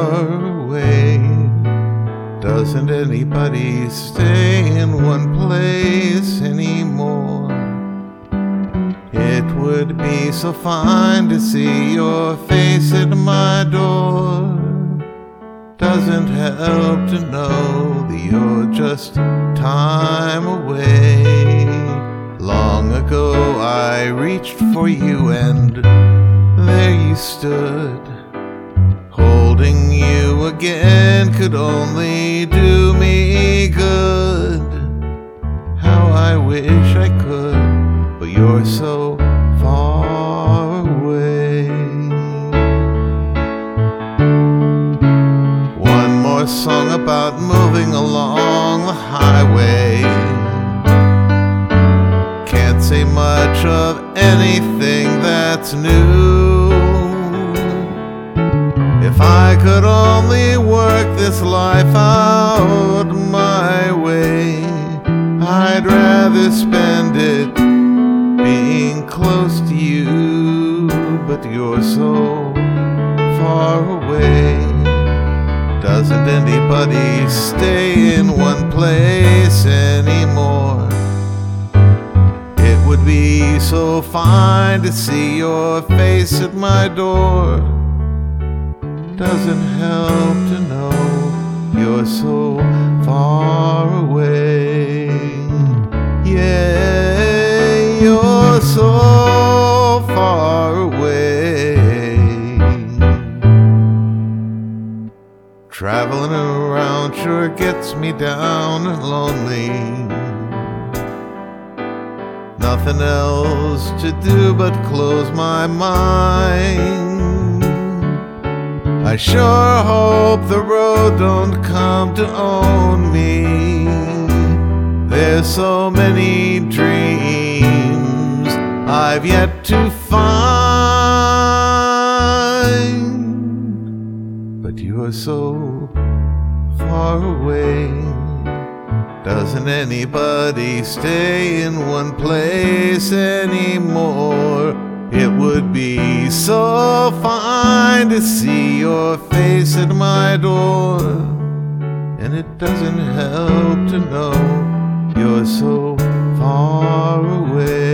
far away. Doesn't anybody stay in one place anymore? It would be so fine to see your face at my door. Doesn't help to know that you're just time away. Long ago I reached for you and there you stood. Holding you again could only do me good. How I wish I could, but you're so far away. One more song about moving along the highway. Can't say much of anything that's new. If I could only work this life out my way, I'd rather spend it being close to you, but you're so far away. Doesn't anybody stay in one place anymore? It would be so fine to see your face at my door. Doesn't help to know you're so far away. Yeah, you're so far away. Traveling around sure gets me down and lonely. Nothing else to do but close my mind. I sure hope the road don't come to own me. There's so many dreams I've yet to find, but you're so far away. Doesn't anybody stay in one place anymore? It would be so fine to see your face at my door. And it doesn't help to know you're so far away.